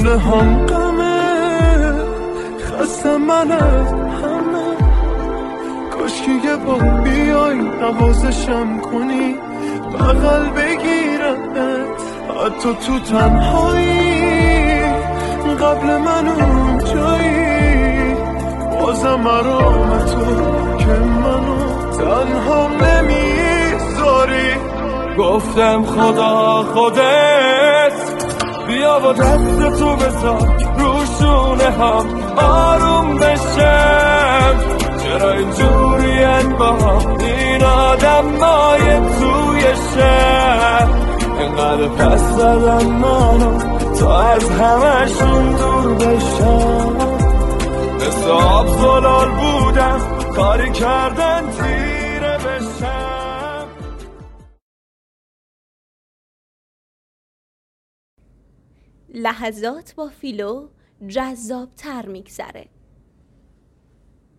دونه هم غمه، خسته من از همه. کاش که یه بار بیای نوازشم کنی، بغل بگیرمت حتی تو تنهایی، قبل من اون جایی. بازم مرام تو که منو تنها نمیذاری. گفتم خدا خودت بیا با دست تو بذار روشونه هم آروم بشم. چرا اینجورین با هم این آدمای توی شهر، اینقدر پس زدن منو تا از همشون دور بشم. مثل آب زلال بودم کاری کردن تیره بشم. لحظات با فیلو جذاب تر میگذره.